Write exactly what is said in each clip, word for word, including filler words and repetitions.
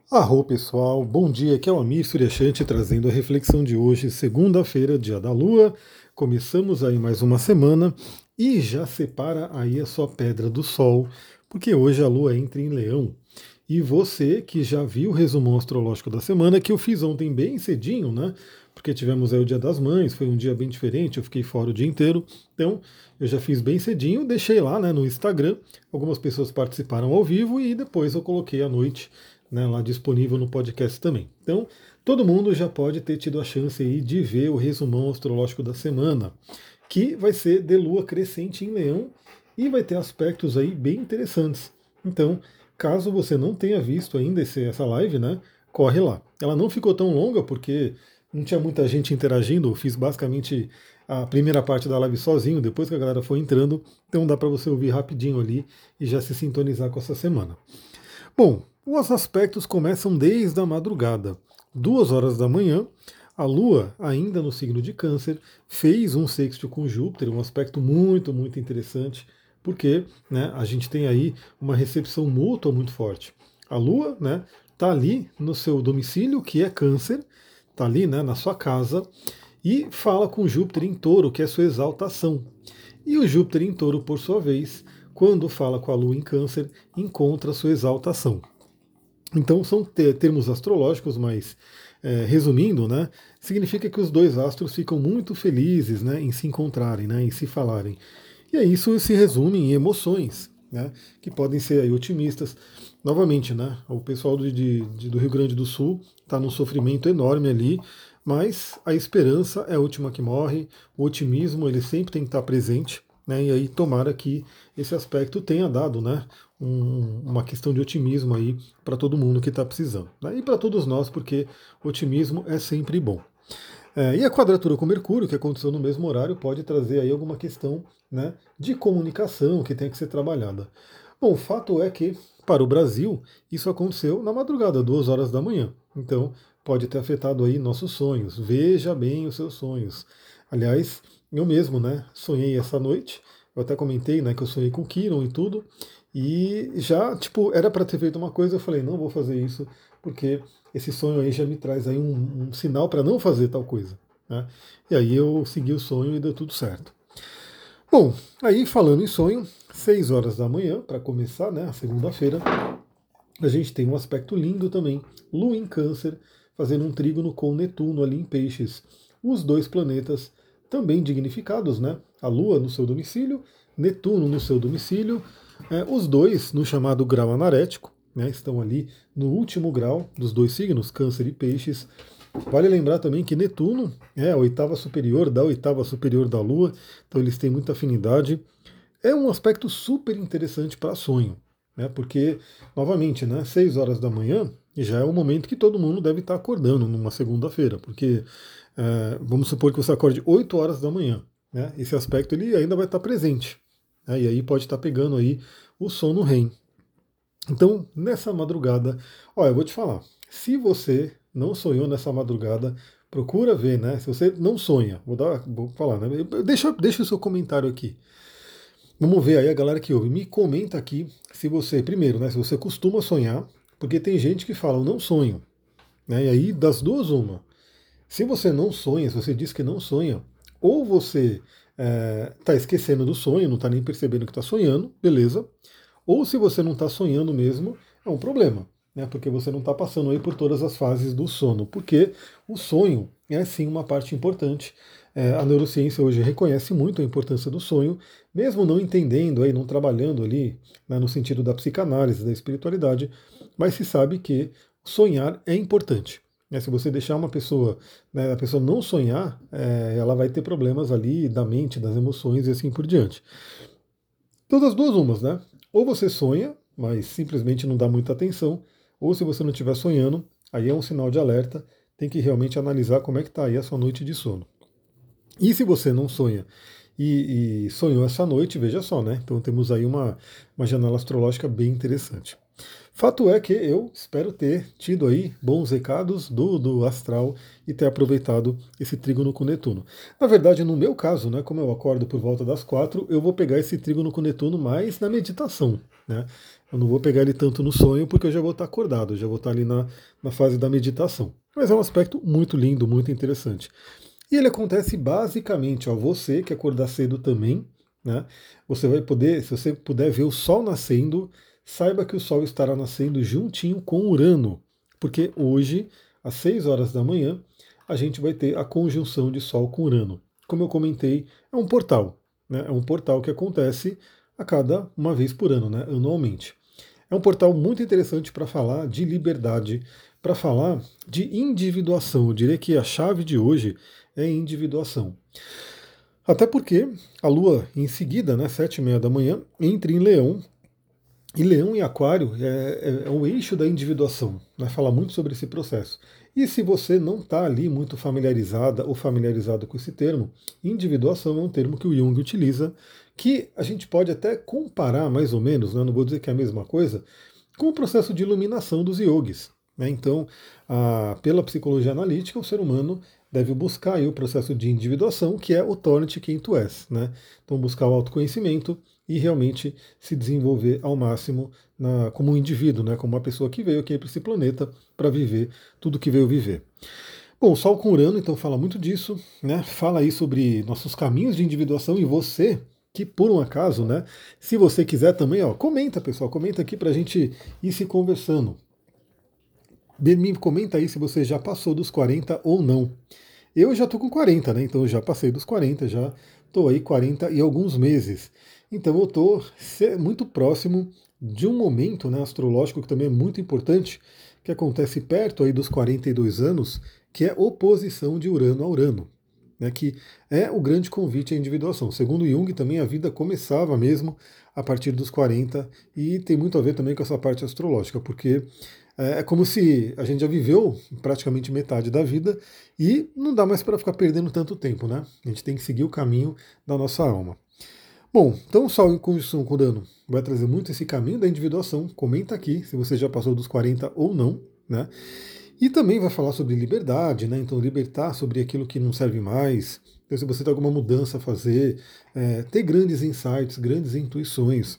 Arro pessoal, bom dia, aqui é o Amir Suryashanti trazendo a reflexão de hoje, segunda-feira, dia da Lua. Começamos aí mais uma semana e já separa aí a sua pedra do Sol, porque hoje a Lua entra em Leão. E você que já viu o resumão astrológico da semana, que eu fiz ontem bem cedinho, né? Porque tivemos aí o Dia das Mães, foi um dia bem diferente, eu fiquei fora o dia inteiro. Então, eu já fiz bem cedinho, deixei lá, né, no Instagram. Algumas pessoas participaram ao vivo e depois eu coloquei à noite, né, lá disponível no podcast também. Então, todo mundo já pode ter tido a chance aí de ver o resumão astrológico da semana, que vai ser de lua crescente em Leão e vai ter aspectos aí bem interessantes. Então, caso você não tenha visto ainda esse, essa live, né, corre lá. Ela não ficou tão longa porque não tinha muita gente interagindo, eu fiz basicamente a primeira parte da live sozinho, depois que a galera foi entrando, então dá para você ouvir rapidinho ali e já se sintonizar com essa semana. Bom, os aspectos começam desde a madrugada. Duas horas da manhã, a Lua, ainda no signo de Câncer, fez um sexto com Júpiter, um aspecto muito, muito interessante, porque né, a gente tem aí uma recepção mútua muito forte. A Lua né, está ali no seu domicílio, que é Câncer, está ali né, na sua casa, e fala com Júpiter em Touro, que é sua exaltação. E o Júpiter em Touro, por sua vez, quando fala com a Lua em Câncer, encontra sua exaltação. Então são termos astrológicos, mas é, resumindo, né, significa que os dois astros ficam muito felizes né, em se encontrarem, né, em se falarem. E aí isso se resume em emoções, né, que podem ser aí otimistas. Novamente, né, o pessoal de, de, do Rio Grande do Sul está num sofrimento enorme ali, mas a esperança é a última que morre, o otimismo ele sempre tem que estar presente. Né, e aí tomara que esse aspecto tenha dado né, um, uma questão de otimismo aí para todo mundo que está precisando. Né, e para todos nós, porque otimismo é sempre bom. É, e a quadratura com Mercúrio, que aconteceu no mesmo horário, pode trazer aí alguma questão né, de comunicação que tem que ser trabalhada. Bom, o fato é que, para o Brasil, isso aconteceu na madrugada, duas horas da manhã. Então, pode ter afetado aí nossos sonhos. Veja bem os seus sonhos. Aliás, eu mesmo, né, sonhei essa noite. Eu até comentei, né, que eu sonhei com o Kiron e tudo. E já, tipo, era para ter feito uma coisa, eu falei, não vou fazer isso, porque esse sonho aí já me traz aí um, um sinal para não fazer tal coisa. Né? E aí eu segui o sonho e deu tudo certo. Bom, aí falando em sonho, seis horas da manhã, para começar, né, a segunda-feira, a gente tem um aspecto lindo também. Lua em Câncer, fazendo um trígono com Netuno ali em Peixes. Os dois planetas também dignificados, né? A Lua no seu domicílio, Netuno no seu domicílio, é, os dois no chamado grau anarético, né? Estão ali no último grau dos dois signos, Câncer e Peixes. Vale lembrar também que Netuno é a oitava superior da oitava superior da Lua, então eles têm muita afinidade. É um aspecto super interessante para sonho, né? Porque, novamente, né, seis horas da manhã já é o momento que todo mundo deve estar acordando numa segunda-feira, porque é, vamos supor que você acorde oito horas da manhã, né? Esse aspecto ele ainda vai estar presente, né? E aí pode estar pegando aí o sono R E M. Então, nessa madrugada, olha, eu vou te falar, se você não sonhou nessa madrugada, procura ver, né? Se você não sonha, vou dar, vou falar, né? Deixa, deixa o seu comentário aqui. Vamos ver aí a galera que ouve. Me comenta aqui se você, primeiro, né, se você costuma sonhar, porque tem gente que fala, eu não sonho. Né, e aí, das duas, uma. Se você não sonha, se você diz que não sonha, ou você está esquecendo do sonho, não está nem percebendo que está sonhando, beleza. Ou se você não está sonhando mesmo, é um problema. Né, porque você não está passando aí por todas as fases do sono. Porque o sonho é sim uma parte importante. É, a neurociência hoje reconhece muito a importância do sonho, mesmo não entendendo, aí, não trabalhando ali né, no sentido da psicanálise, da espiritualidade, mas se sabe que sonhar é importante. Né, se você deixar uma pessoa, né, a pessoa não sonhar, é, ela vai ter problemas ali da mente, das emoções e assim por diante. Todas as duas umas, né? Ou você sonha, mas simplesmente não dá muita atenção, ou se você não estiver sonhando, aí é um sinal de alerta, tem que realmente analisar como é que está aí a sua noite de sono. E se você não sonha e, e sonhou essa noite, veja só, né? Então temos aí uma, uma janela astrológica bem interessante. Fato é que eu espero ter tido aí bons recados do, do astral e ter aproveitado esse trígono com Netuno. Na verdade, no meu caso, né, como eu acordo por volta das quatro, eu vou pegar esse trígono com Netuno mais na meditação. Né? Eu não vou pegar ele tanto no sonho porque eu já vou estar acordado, eu já vou estar ali na, na fase da meditação. Mas é um aspecto muito lindo, muito interessante. E ele acontece basicamente, ó, você que acordar cedo também, né? Você vai poder, se você puder ver o Sol nascendo, saiba que o Sol estará nascendo juntinho com Urano, porque hoje, às seis horas da manhã, a gente vai ter a conjunção de Sol com Urano. Como eu comentei, é um portal, né? É um portal que acontece a cada uma vez por ano, né? Anualmente. É um portal muito interessante para falar de liberdade, para falar de individuação. Eu diria que a chave de hoje é individuação. Até porque a Lua, em seguida, né, sete e meia da manhã, entra em Leão, e Leão e Aquário é, é, é o eixo da individuação, né, fala muito sobre esse processo. E se você não está ali muito familiarizada ou familiarizado com esse termo, individuação é um termo que o Jung utiliza, que a gente pode até comparar mais ou menos, né, não vou dizer que é a mesma coisa, com o processo de iluminação dos yogis. Né? Então, a, pela psicologia analítica, o ser humano deve buscar aí o processo de individuação, que é o torne-te quem tu és. Né? Então, buscar o autoconhecimento e realmente se desenvolver ao máximo na, como um indivíduo, né? Como uma pessoa que veio aqui para esse planeta para viver tudo que veio viver. Bom, o Sol com Urano, então, fala muito disso, né? Fala aí sobre nossos caminhos de individuação e você, que por um acaso, né? Se você quiser também, ó, comenta, pessoal, comenta aqui para a gente ir se conversando. Me comenta aí se você já passou dos quarenta ou não. Eu já tô com quarenta, né? Então eu já passei dos quarenta, já tô aí quarenta e alguns meses. Então eu tô muito próximo de um momento, né, astrológico que também é muito importante, que acontece perto aí dos quarenta e dois anos, que é oposição de Urano a Urano, né, que é o grande convite à individuação. Segundo Jung, também a vida começava mesmo a partir dos quarenta e tem muito a ver também com essa parte astrológica, porque é como se a gente já viveu praticamente metade da vida e não dá mais para ficar perdendo tanto tempo, né? A gente tem que seguir o caminho da nossa alma. Bom, então o Sol em conjunção com Urano vai trazer muito esse caminho da individuação. Comenta aqui se você já passou dos quarenta ou não, né? E também vai falar sobre liberdade, né? Então libertar sobre aquilo que não serve mais. Então, se você tem alguma mudança a fazer, é, ter grandes insights, grandes intuições.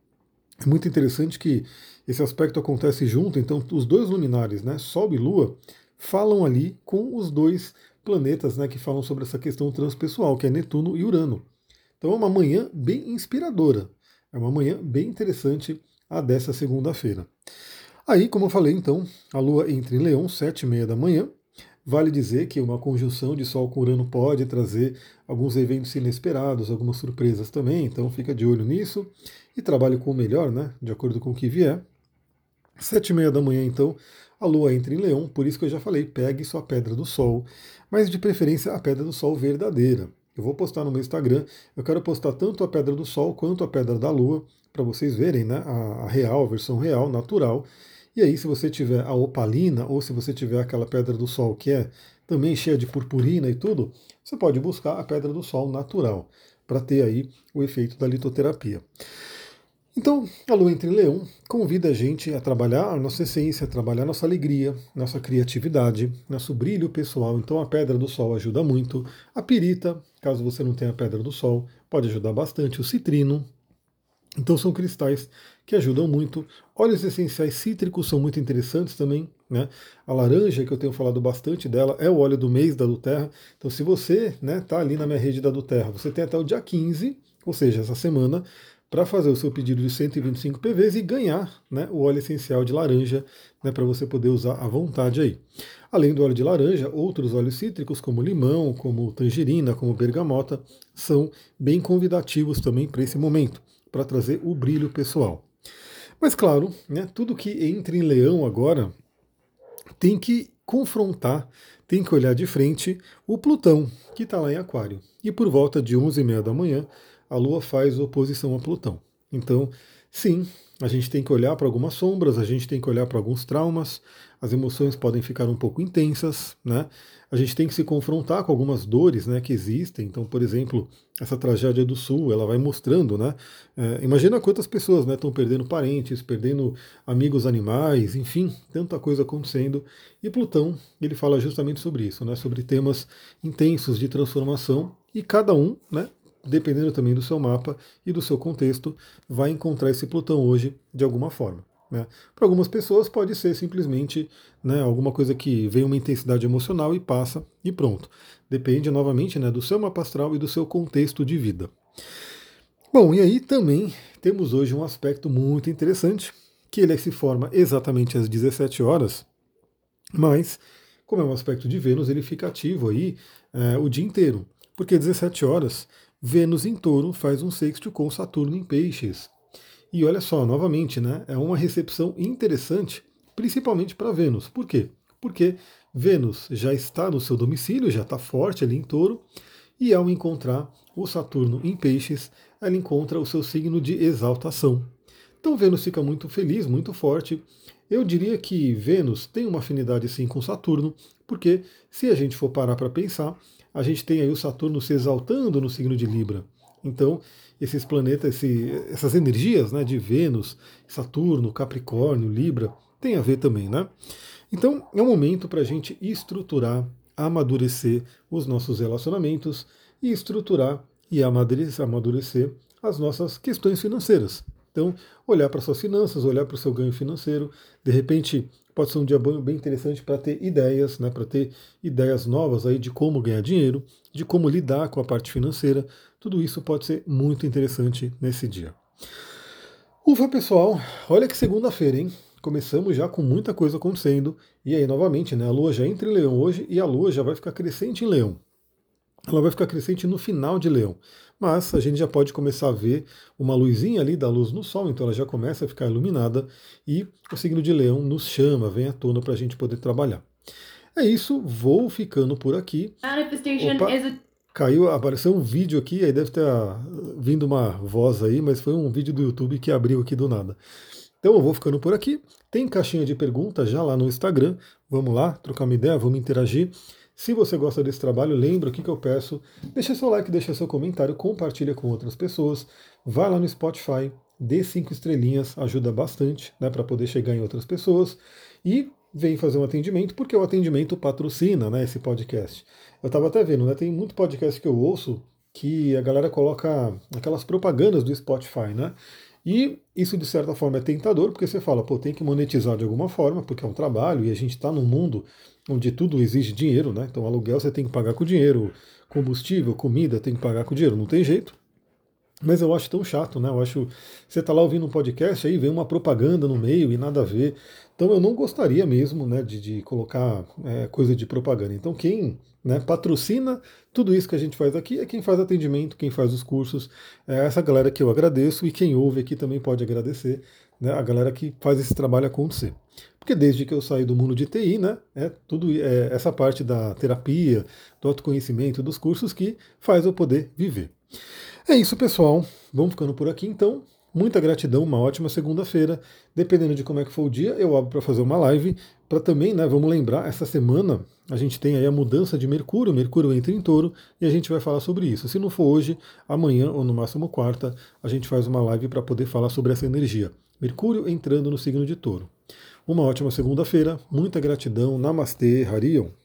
É muito interessante que esse aspecto acontece junto, então os dois luminares, né, Sol e Lua, falam ali com os dois planetas, né, que falam sobre essa questão transpessoal, que é Netuno e Urano. Então é uma manhã bem inspiradora, é uma manhã bem interessante a dessa segunda-feira. Aí, como eu falei, então, a Lua entra em Leão, sete e meia da manhã. Vale dizer que uma conjunção de Sol com Urano pode trazer alguns eventos inesperados, algumas surpresas também, então fica de olho nisso e trabalhe com o melhor, né, de acordo com o que vier. Sete e meia da manhã, então, a Lua entra em Leão, por isso que eu já falei, pegue sua pedra do Sol, mas de preferência a pedra do Sol verdadeira. Eu vou postar no meu Instagram, eu quero postar tanto a pedra do Sol quanto a pedra da Lua, para vocês verem, né, a, a real, a versão real, natural. E aí, se você tiver a opalina, ou se você tiver aquela pedra do Sol que é também cheia de purpurina e tudo, você pode buscar a pedra do Sol natural, para ter aí o efeito da litoterapia. Então, a Lua entra em Leão convida a gente a trabalhar a nossa essência, a trabalhar a nossa alegria, nossa criatividade, nosso brilho pessoal. Então, a pedra do Sol ajuda muito. A pirita, caso você não tenha a pedra do Sol, pode ajudar bastante. O citrino. Então, são cristais que ajudam muito. Óleos essenciais cítricos são muito interessantes também. Né? A laranja, que eu tenho falado bastante dela, é o óleo do mês da Duterra. Então, se você está, né, tá ali na minha rede da Duterra, você tem até o dia quinze, ou seja, essa semana, para fazer o seu pedido de cento e vinte e cinco P Vs e ganhar, né, o óleo essencial de laranja, né, para você poder usar à vontade aí. Além do óleo de laranja, outros óleos cítricos como limão, como tangerina, como bergamota, são bem convidativos também para esse momento, para trazer o brilho pessoal. Mas claro, né, tudo que entra em leão agora tem que confrontar, tem que olhar de frente o Plutão, que está lá em Aquário. E por volta de onze e meia da manhã, a Lua faz oposição a Plutão. Então, sim, a gente tem que olhar para algumas sombras, a gente tem que olhar para alguns traumas, as emoções podem ficar um pouco intensas, né? A gente tem que se confrontar com algumas dores, né, que existem. Então, por exemplo, essa tragédia do Sul, ela vai mostrando, né? É, imagina quantas pessoas, né, estão perdendo parentes, perdendo amigos animais, enfim, tanta coisa acontecendo. E Plutão, ele fala justamente sobre isso, né? Sobre temas intensos de transformação e cada um, né? dependendo também do seu mapa e do seu contexto, vai encontrar esse Plutão hoje de alguma forma. Né? Para algumas pessoas pode ser simplesmente, né, alguma coisa que vem uma intensidade emocional e passa e pronto. Depende novamente, né, do seu mapa astral e do seu contexto de vida. Bom, e aí também temos hoje um aspecto muito interessante, que ele se forma exatamente às dezessete horas, mas como é um aspecto de Vênus, ele fica ativo aí é, o dia inteiro, porque às dezessete horas, Vênus em Touro faz um sexto com Saturno em Peixes. E olha só, novamente, né, é uma recepção interessante, principalmente para Vênus. Por quê? Porque Vênus já está no seu domicílio, já está forte ali em Touro, e ao encontrar o Saturno em Peixes, ela encontra o seu signo de exaltação. Então Vênus fica muito feliz, muito forte. Eu diria que Vênus tem uma afinidade sim com Saturno, porque se a gente for parar para pensar, a gente tem aí o Saturno se exaltando no signo de Libra. Então, esses planetas, esse, essas energias, né, de Vênus, Saturno, Capricórnio, Libra, tem a ver também, né? Então, é um momento para a gente estruturar, amadurecer os nossos relacionamentos e estruturar e amadurecer, amadurecer as nossas questões financeiras. Então, olhar para suas finanças, olhar para o seu ganho financeiro, de repente pode ser um dia bem interessante para ter ideias, né, para ter ideias novas aí de como ganhar dinheiro, de como lidar com a parte financeira. Tudo isso pode ser muito interessante nesse dia. Ufa, pessoal, olha que segunda-feira, hein? Começamos já com muita coisa acontecendo. E aí, novamente, né, a Lua já entra em Leão hoje e a Lua já vai ficar crescente em Leão. Ela vai ficar crescente no final de Leão. Mas a gente já pode começar a ver uma luzinha ali da luz no Sol, então ela já começa a ficar iluminada e o signo de Leão nos chama, vem à tona para a gente poder trabalhar. É isso, vou ficando por aqui. Opa, caiu, apareceu um vídeo aqui, aí deve ter vindo uma voz aí, mas foi um vídeo do YouTube que abriu aqui do nada. Então eu vou ficando por aqui. Tem caixinha de perguntas já lá no Instagram. Vamos lá, trocar uma ideia, vamos interagir. Se você gosta desse trabalho, lembra o que, que eu peço. Deixa seu like, deixa seu comentário, compartilha com outras pessoas. Vai lá no Spotify, dê cinco estrelinhas, ajuda bastante, né, para poder chegar em outras pessoas. E vem fazer um atendimento, porque o atendimento patrocina, né, esse podcast. Eu estava até vendo, né, tem muito podcast que eu ouço que a galera coloca aquelas propagandas do Spotify, né? E isso, de certa forma, é tentador, porque você fala, pô, tem que monetizar de alguma forma, porque é um trabalho, e a gente está num mundo onde tudo exige dinheiro, né? Então, aluguel você tem que pagar com dinheiro, combustível, comida tem que pagar com dinheiro, não tem jeito. Mas eu acho tão chato, né? Eu acho. Você está lá ouvindo um podcast, aí vem uma propaganda no meio e nada a ver. Então eu não gostaria mesmo, né, de, de colocar é, coisa de propaganda. Então quem, né, patrocina tudo isso que a gente faz aqui é quem faz atendimento, quem faz os cursos. É essa galera que eu agradeço e quem ouve aqui também pode agradecer, né, a galera que faz esse trabalho acontecer. Porque desde que eu saí do mundo de T I, né, é tudo é, essa parte da terapia, do autoconhecimento, dos cursos que faz eu poder viver. É isso, pessoal. Vamos ficando por aqui, então. Muita gratidão, uma ótima segunda-feira. Dependendo de como é que for o dia, eu abro para fazer uma live. Para também, né, vamos lembrar, essa semana a gente tem aí a mudança de Mercúrio. Mercúrio entra em Touro e a gente vai falar sobre isso. Se não for hoje, amanhã ou no máximo quarta, a gente faz uma live para poder falar sobre essa energia. Mercúrio entrando no signo de Touro. Uma ótima segunda-feira. Muita gratidão. Namastê, Harion.